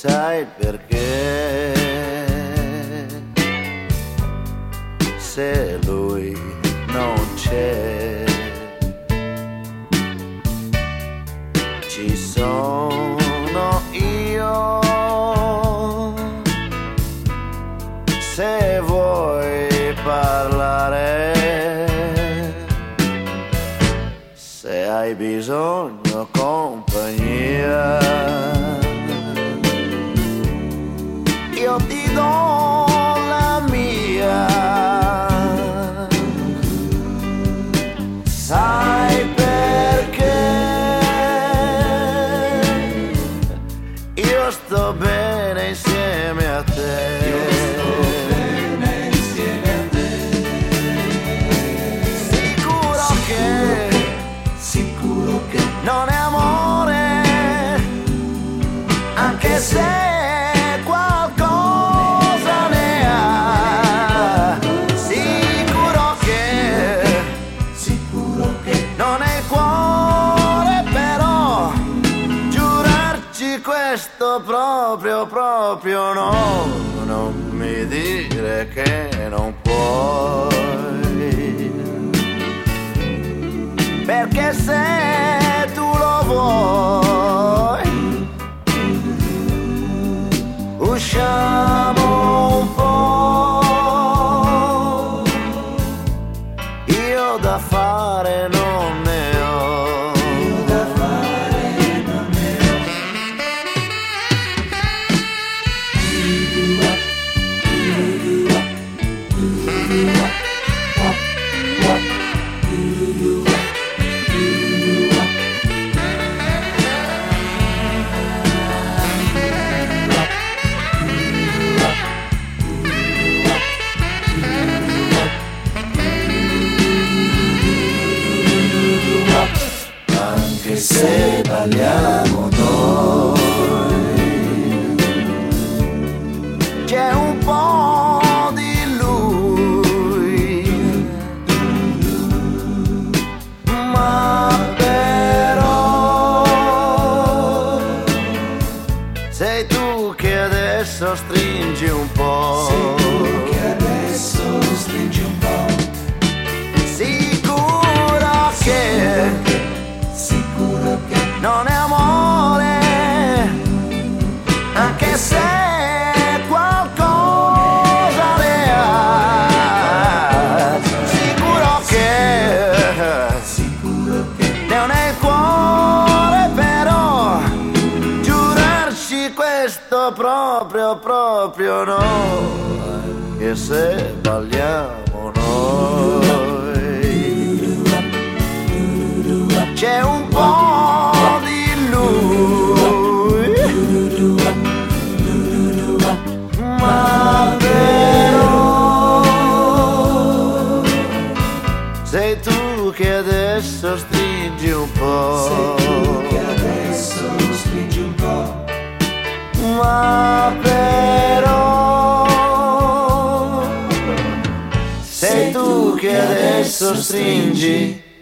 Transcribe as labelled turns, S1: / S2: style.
S1: sai perché? Se lui non c'è, ci sono io. Se vuoi parlare, se hai bisogno compagnia, io ti do la mia. Sai perché? Io sto bene insieme a te. Non è amore, anche se qualcosa ne ha. Sicuro che non è il cuore, però giurarci questo proprio no. Non mi dire che non puoi, perché se tu lo vuoi, usciamo un po'. Io da fare non ne ho. Anche se balliamo noi, c'è un po' di lui, ma però sei tu che adesso stringi un po'. Sei tu che adesso stringi un po'. Sicuro che non è amore, anche se qualcosa ne ha. Sicuro che non è il cuore, però giurarci questo proprio no. Anche se balliamo noi, c'è un po' di lui, ma però sei tu che adesso stringi un po'. Sei tu che adesso stringi un po', ma però sei tu che adesso stringi